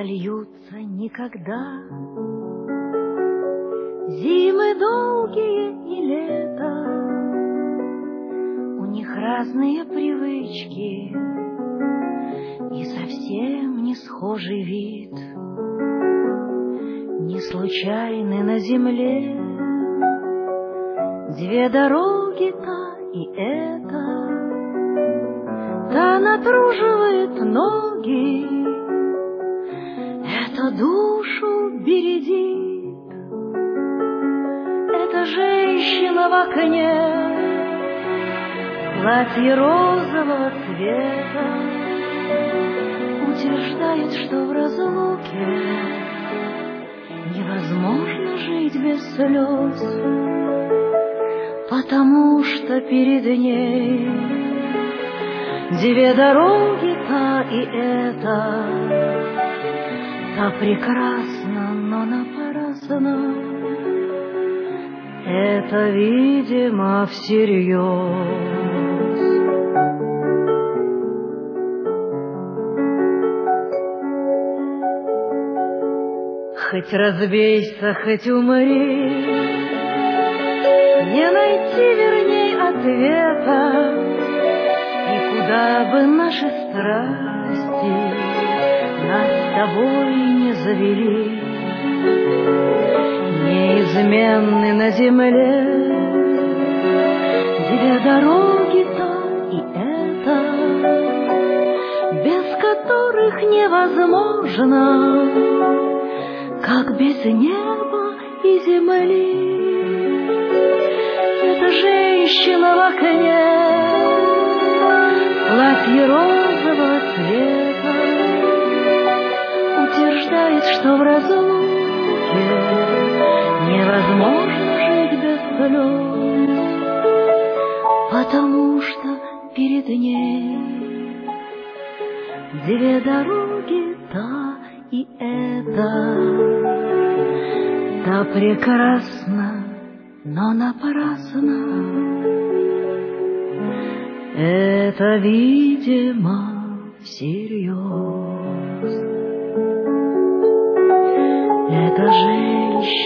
сольются никогда. Зимы долгие и лето, у них разные привычки и совсем не схожий вид. Не случайны на земле две дороги, та и эта. Та натруживает ноги, это душу бередит. Это женщина в окне, платье розового цвета, утверждает, что в разлуке невозможно жить без слез, потому что перед ней две дороги, та и эта. Та прекрасна, но напрасно, это, видимо, всерьез. Хоть разбейся, хоть умри, не найти, верней, ответа. И куда бы наши страсти нас с тобой не завели, неизменны на земле две дороги, та и эта, без которых невозможно, как без неба и земли. Это женщина в окне, платье розового цвета, утверждает, что в разлуке невозможно жить без слез, потому что перед ней две дороги, та и эта. Та прекрасна, но напрасно, это, видимо, всерьез. Это женщина